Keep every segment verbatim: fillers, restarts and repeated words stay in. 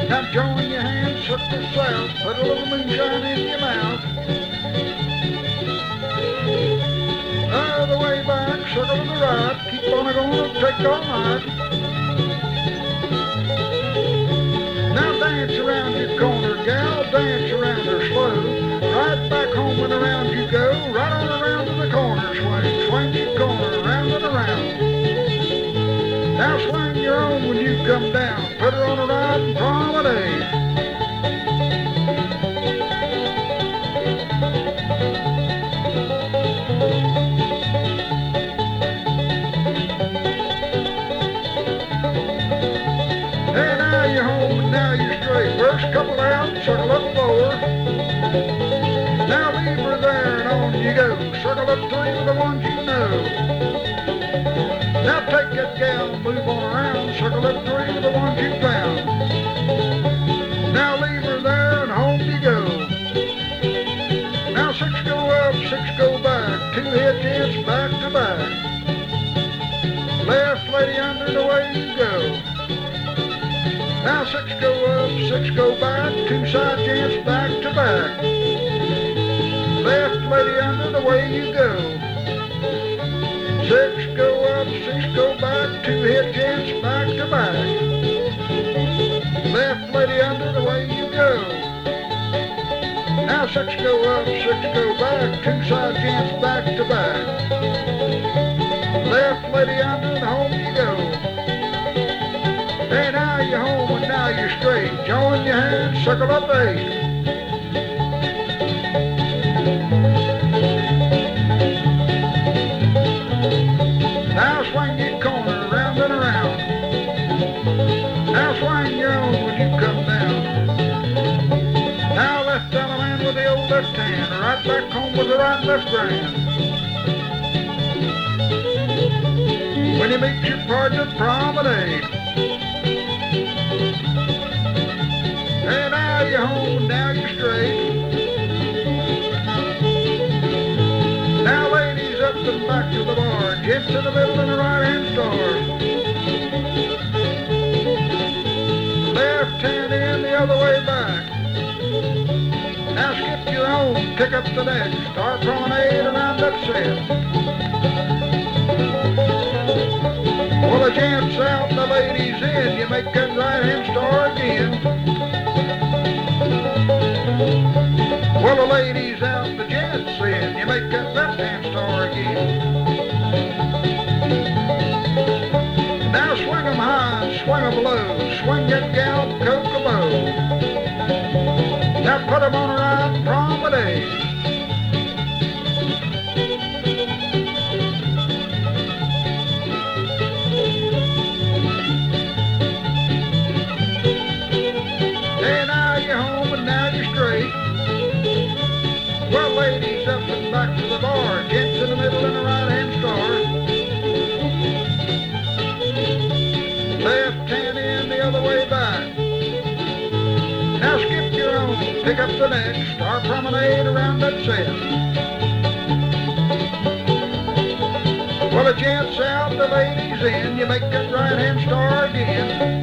Now join your hands, circle south, put a little moonshine in your mouth. Other way back, circle to the right, keep on a going, take all night. Now dance around your corner, gal, dance around her slow. Right back home and around you go, right on around to the corner swing. Swing your corner, around and around. Now swing your own when you come down, put her on a ride and promenade. Hey, now you're home and now you're straight. First couple out, circle up lower. Now leave her there and on you go. Circle up three with the ones you know. Now take that gal and move on around. Circle up three with the ones you found. Now leave her there and home you go. Now six go up, six go back. Two head gents back to back. Left lady under the way you go. Now six go up, six go back. Two side gents back to back. Left lady under the way you go. Six go up, six go back, two head gents back to back. Left lady under the way you go. Now six go up, six go back, two side gents back to back. Left lady under and home you go. Hey, now you're home and now you're straight. Join your hands, circle up eight. Now swing your corner around and around. Now swing your own when you come down. Now left down the man with the old left hand. Right back home with the right left grand. When you meet your partner, promenade. Hey, now you're home and now you're straight. Now ladies up and back to the bar. Gents in the middle and the right hand star. Left hand in, the other way back. Now skip your own, pick up the next. Star promenade around that set. Well, the gents out, the ladies in. You make that right hand star again. Well, the ladies out, the gents in. You make that left hand star again. Now swing 'em high and swing 'em low. Swing that gal Kokomo. Now put 'em on a right promenade. Hey, now you're home and now you're straight. Well, ladies up and back to the bar. Gents in the middle and the right hand star. Left hand in, the other way back. Now skip your own, pick up the next. Star promenade around that set. Well, the gents out, the ladies in. You make that right hand star again.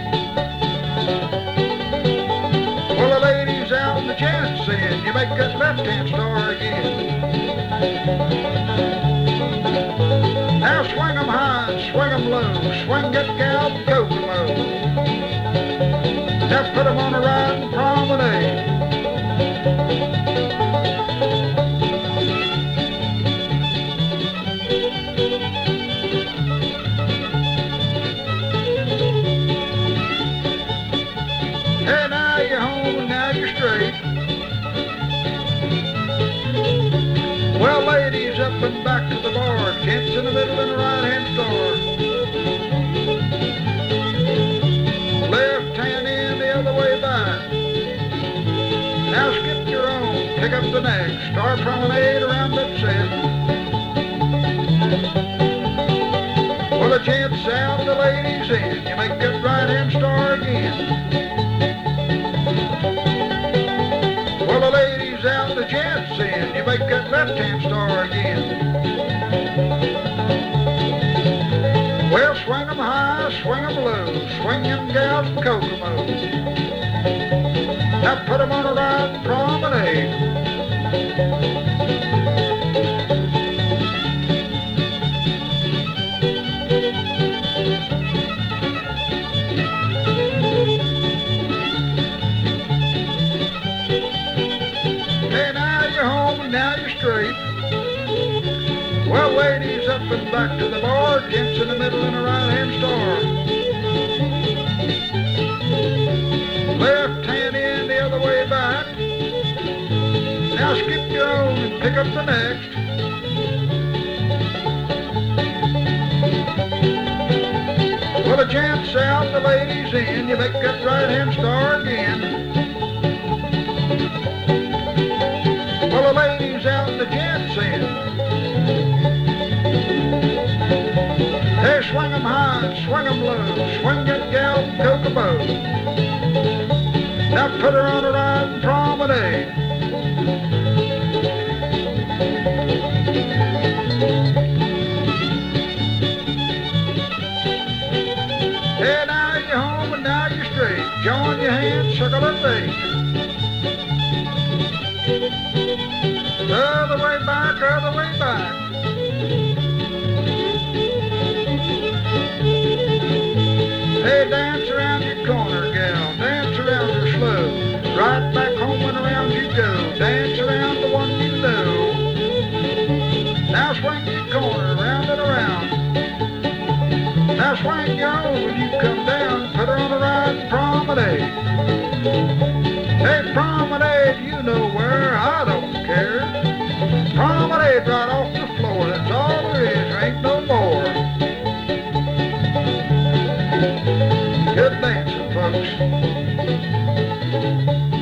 Well, the ladies out and the gents in. You make that left hand star again. Now swing 'em high and swing 'em low. Swing that gal Kokomo. Now put 'em on a ride and promenade. Hey, now you're home and now you're straight. Well, ladies up and back to the bar. Gents in the middle and the right hand star. Left hand in, the other way back. Now skip your own, pick up the next. Star promenade around that set. Well, the gents out, the ladies in. You make that right hand star again. Well, the ladies out, the gents in. You make that left hand star again. Well, swing 'em high, swing 'em low. Swing them gals Kokomo. Now put 'em on a riding promenade. Hey, now you're home and now you're straight. Well, ladies, up and back to the bar, gents in the middle and a right-hand star. Left hand in the other way back. Now skip your own and pick up the next. Well, the gents out, the ladies in, you make that right-hand star again. Well, the ladies out and the gents in. Hey, swing 'em high, swing 'em low, swing that gal from Kokomo. Now put her on a riding promenade. Hey, now you're home and now you're straight. Join your hands, circle a date. Other way back, other way back. Hey, dance around your corner, gal. Dance around her slow. Right back home and around you go. Dance around the one you know. Now swing your corner, round and around. Now swing your own when you come down. Put her on a riding promenade. Hey, promenade, you know where. I don't care. Promenade right off the floor. That's all there is. There ain't no more. Good dancing, folks.